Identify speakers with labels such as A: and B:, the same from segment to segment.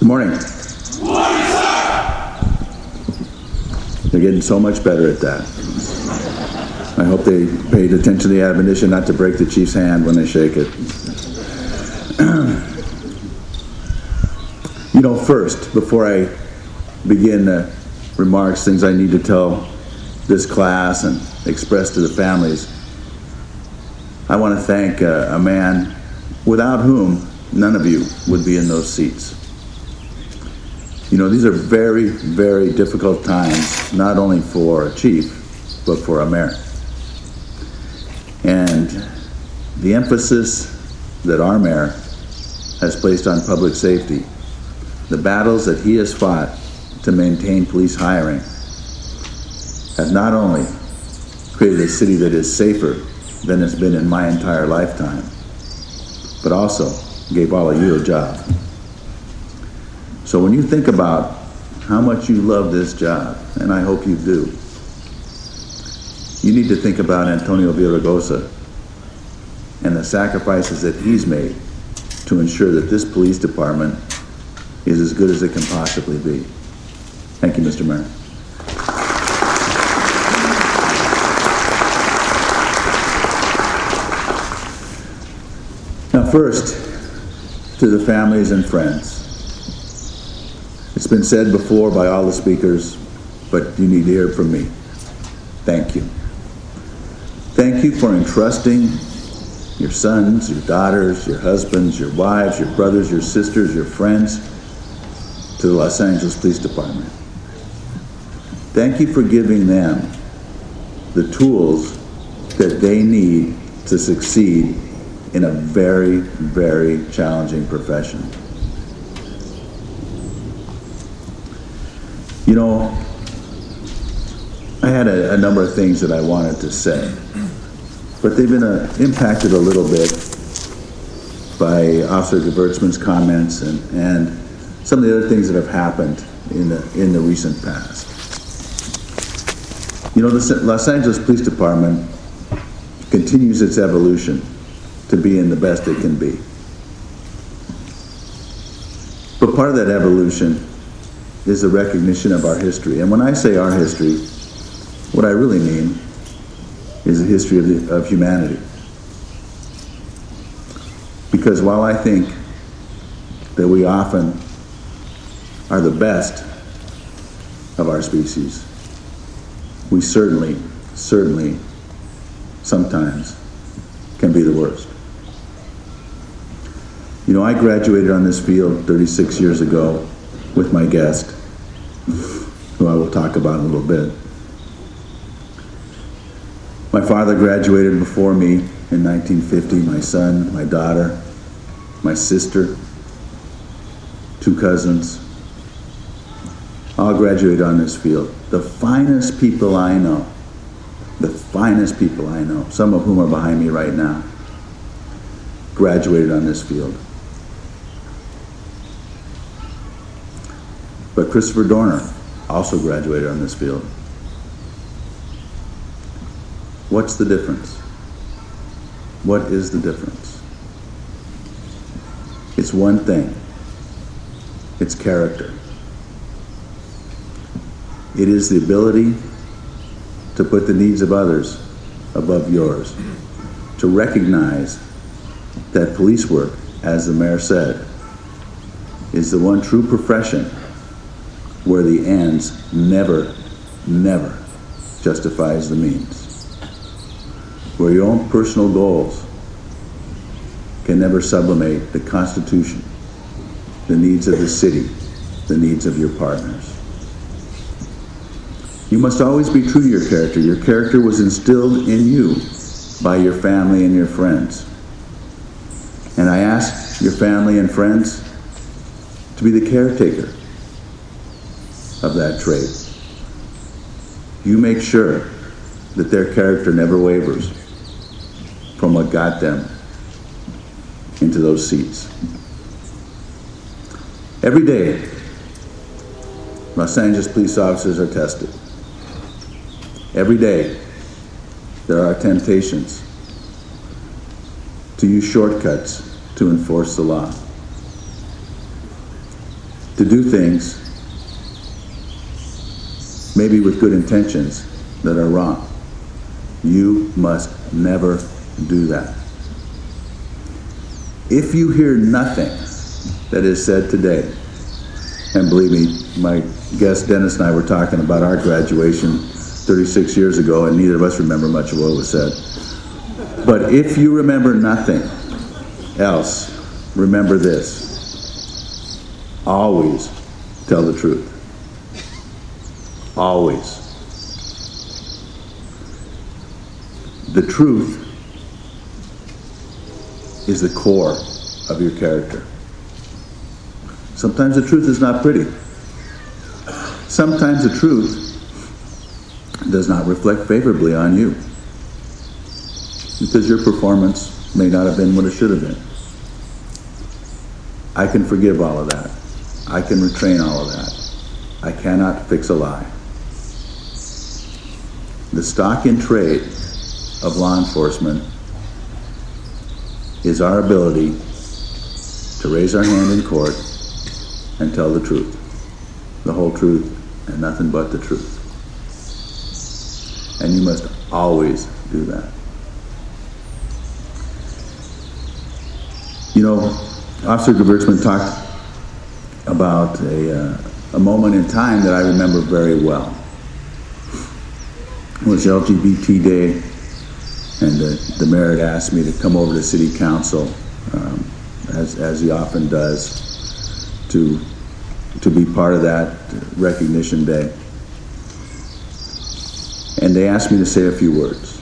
A: Good morning. They're getting so much better at that. I hope they paid attention to the admonition not to break the chief's hand when they shake it. You know, first, before I begin remarks, things I need to tell this class and express to the families, I want to thank a man without whom none of you would be in those seats. You know, these are very, very difficult times, not only for a chief, but for a mayor. And the emphasis that our mayor has placed on public safety, the battles that he has fought to maintain police hiring, have not only created a city that is safer than it's been in my entire lifetime, but also gave all of you a job. So when you think about how much you love this job, and I hope you do, you need to think about Antonio Villaraigosa and the sacrifices that he's made to ensure that this police department is as good as it can possibly be. Thank you, Mr. Mayor. Now first, to the families and friends. It's been said before by all the speakers, but you need to hear it from me. Thank you. Thank you for entrusting your sons, your daughters, your husbands, your wives, your brothers, your sisters, your friends to the Los Angeles Police Department. Thank you for giving them the tools that they need to succeed in a very, very challenging profession. You know, I had a number of things that I wanted to say, but they've been impacted a little bit by Officer Gewurtzman's comments and some of the other things that have happened in the recent past. You know, the Los Angeles Police Department continues its evolution to being the best it can be. But part of that evolution is the recognition of our history. And when I say our history, what I really mean is the history of humanity. Because while I think that we often are the best of our species, we certainly, sometimes can be the worst. You know, I graduated on this field 36 years ago with my guest, who I will talk about in a little bit. My father graduated before me in 1950, my son, my daughter, my sister, 2 cousins, all graduated on this field. The finest people I know, some of whom are behind me right now, graduated on this field. But Christopher Dorner also graduated on this field. What's the difference? What is the difference? It's one thing. It's character. It is the ability to put the needs of others above yours, to recognize that police work, as the mayor said, is the one true profession where the ends never justifies the means. Where your own personal goals can never sublimate the Constitution, the needs of the city, the needs of your partners. You must always be true to your character. Your character was instilled in you by your family and your friends. And I ask your family and friends to be the caretaker of that trait. You make sure that their character never wavers from what got them into those seats. Every day, Los Angeles police officers are tested. Every day, there are temptations to use shortcuts to enforce the law. to do things, maybe with good intentions, that are wrong. You must never do that. If you hear nothing that is said today, and believe me, my guest Dennis and I were talking about our graduation 36 years ago, and neither of us remember much of what was said. But if you remember nothing else, remember this: always tell the truth. Always. The truth is the core of your character. Sometimes the truth is not pretty. Sometimes the truth does not reflect favorably on you, because your performance may not have been what it should have been. I can forgive all of that. I can retrain all of that. I cannot fix a lie. The stock in trade of law enforcement is our ability to raise our hand in court and tell the truth, the whole truth, and nothing but the truth. And you must always do that. You know, Officer Gewirtzman talked about a moment in time that I remember very well. It was LGBT Day, and the mayor had asked me to come over to City Council, as he often does, to be part of that recognition day. And they asked me to say a few words.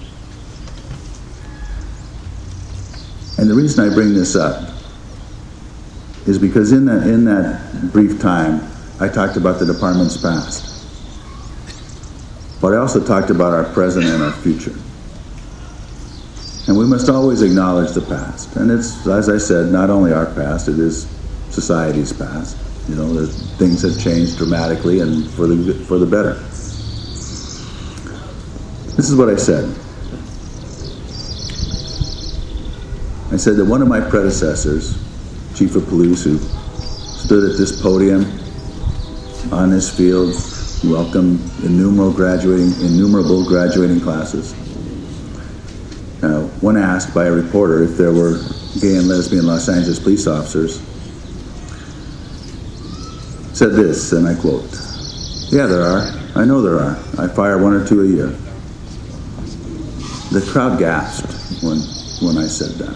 A: And the reason I bring this up is because in that brief time, I talked about the department's past. But I also talked about our present and our future. And we must always acknowledge the past. And it's, as I said, not only our past, it is society's past. You know, things have changed dramatically and for the better. This is what I said. I said that one of my predecessors, Chief of Police, who stood at this podium on this field, welcomed innumerable graduating classes. When asked by a reporter if there were gay and lesbian Los Angeles police officers, said this, and I quote, "Yeah, there are. I know there are. I fire 1 or 2 a year." The crowd gasped when I said that.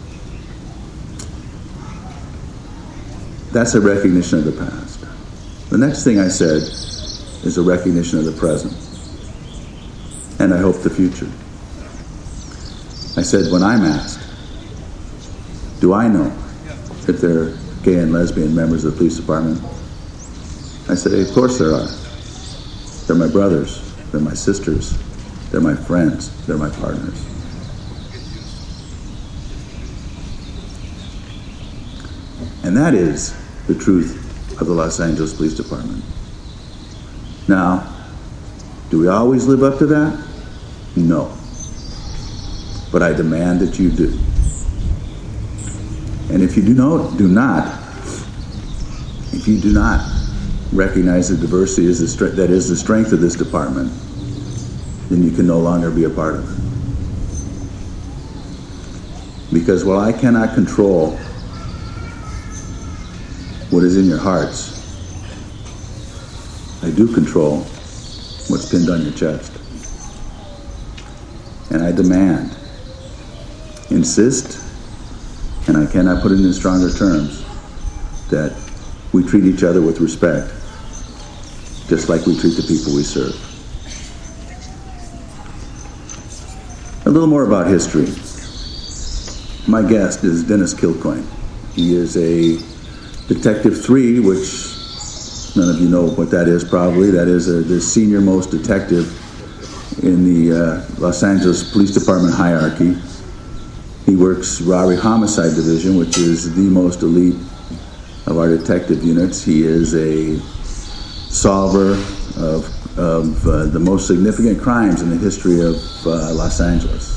A: That's a recognition of the past. The next thing I said is a recognition of the present, and I hope the future. I said, when I'm asked, do I know if they're gay and lesbian members of the police department? I said, of course there are. They're my brothers, they're my sisters, they're my friends, they're my partners. And that is the truth of the Los Angeles Police Department. Now, do we always live up to that? No. But I demand that you do. And if you do not recognize the diversity that is the strength of this department, then you can no longer be a part of it. Because while I cannot control what is in your hearts, I do control what's pinned on your chest. And I demand, insist, and I cannot put it in stronger terms, that we treat each other with respect, just like we treat the people we serve. A little more about history. My guest is Dennis Kilcoyne. He is a Detective 3, which none of you know what that is probably. That is the senior most detective in the Los Angeles Police Department hierarchy. He works Robbery Homicide Division, which is the most elite of our detective units. He is a solver of the most significant crimes in the history of Los Angeles.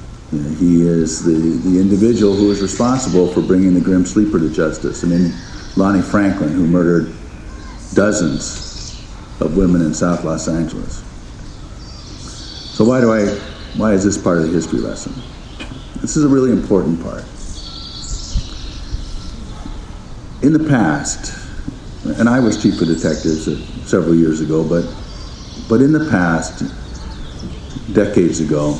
A: He is the individual who is responsible for bringing the Grim Sleeper to justice. And in Lonnie Franklin, who murdered dozens of women in South Los Angeles. So why is this part of the history lesson? This is a really important part. In the past, and I was chief of detectives several years ago, but in the past, decades ago,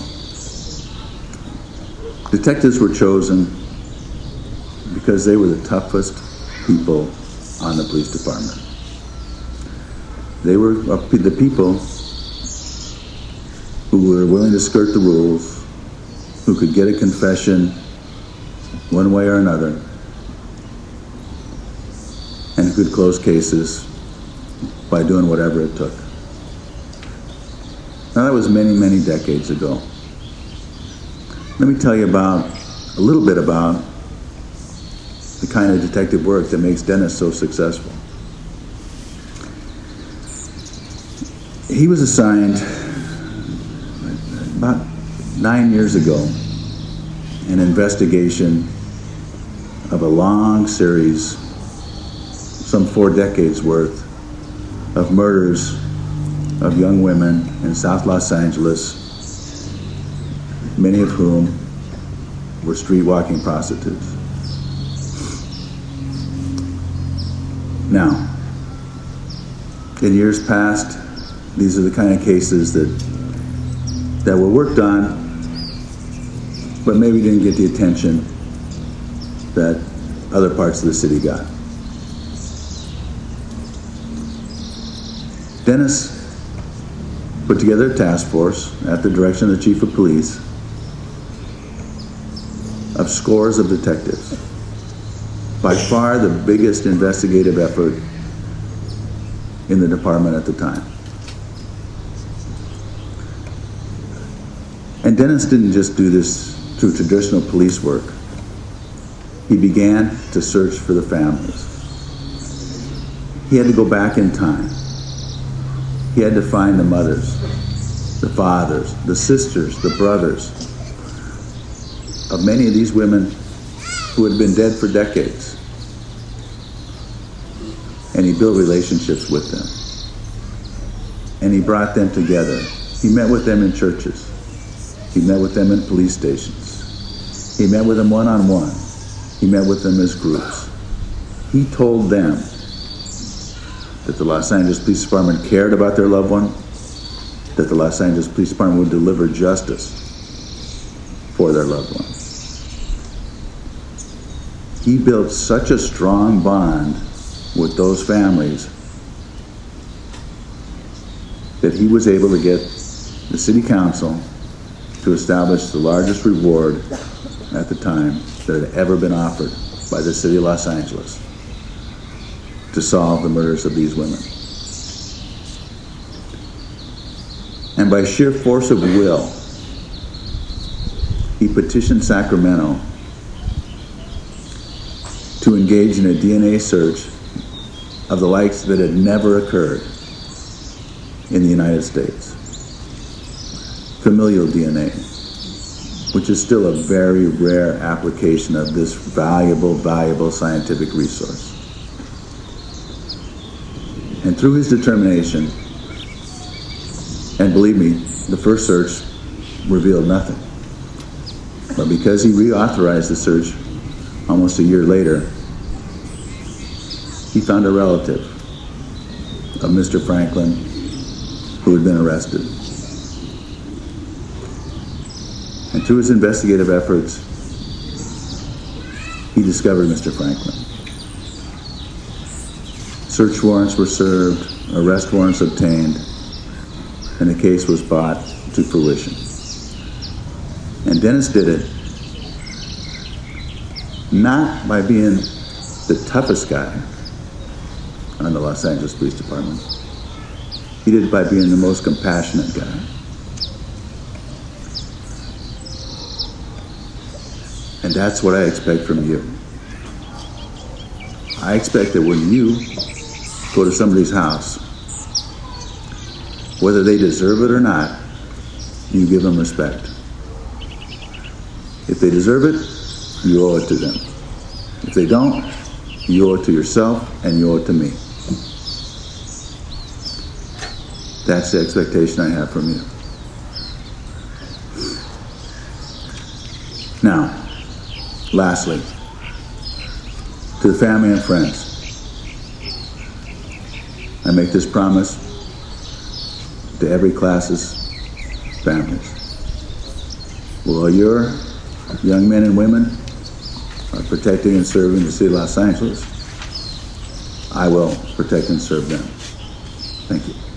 A: detectives were chosen because they were the toughest people on the police department. They were the people who were willing to skirt the rules, who could get a confession one way or another, and who could close cases by doing whatever it took. Now that was many, many decades ago. Let me tell you a little bit about the kind of detective work that makes Dennis so successful. He was assigned about 9 years ago an investigation of a long series, some 4 decades worth, of murders of young women in South Los Angeles, many of whom were street-walking prostitutes. Now, in years past, these are the kind of cases that were worked on, but maybe didn't get the attention that other parts of the city got. Dennis put together a task force at the direction of the chief of police of scores of detectives. By far the biggest investigative effort in the department at the time. And Dennis didn't just do this through traditional police work. He began to search for the families. He had to go back in time. He had to find the mothers, the fathers, the sisters, the brothers of many of these women who had been dead for decades. And he built relationships with them. And he brought them together. He met with them in churches. He met with them in police stations. He met with them one-on-one. He met with them as groups. He told them that the Los Angeles Police Department cared about their loved one, that the Los Angeles Police Department would deliver justice for their loved one. He built such a strong bond with those families that he was able to get the city council to establish the largest reward at the time that had ever been offered by the city of Los Angeles to solve the murders of these women. And by sheer force of will, he petitioned Sacramento to engage in a DNA search of the likes that had never occurred in the United States. Familial DNA, which is still a very rare application of this valuable scientific resource. And through his determination, and believe me, the first search revealed nothing. But because he reauthorized the search almost a year later, he found a relative of Mr. Franklin who had been arrested. And through his investigative efforts, he discovered Mr. Franklin. Search warrants were served, arrest warrants obtained, and the case was brought to fruition. And Dennis did it not by being the toughest guy on the Los Angeles Police Department. He did it by being the most compassionate guy. And that's what I expect from you. I expect that when you go to somebody's house, whether they deserve it or not, you give them respect. If they deserve it, you owe it to them. If they don't, you owe it to yourself, and you owe it to me. That's the expectation I have from you. Now, lastly, to the family and friends, I make this promise to every class's families. While your young men and women are protecting and serving the city of Los Angeles, I will protect and serve them. Thank you.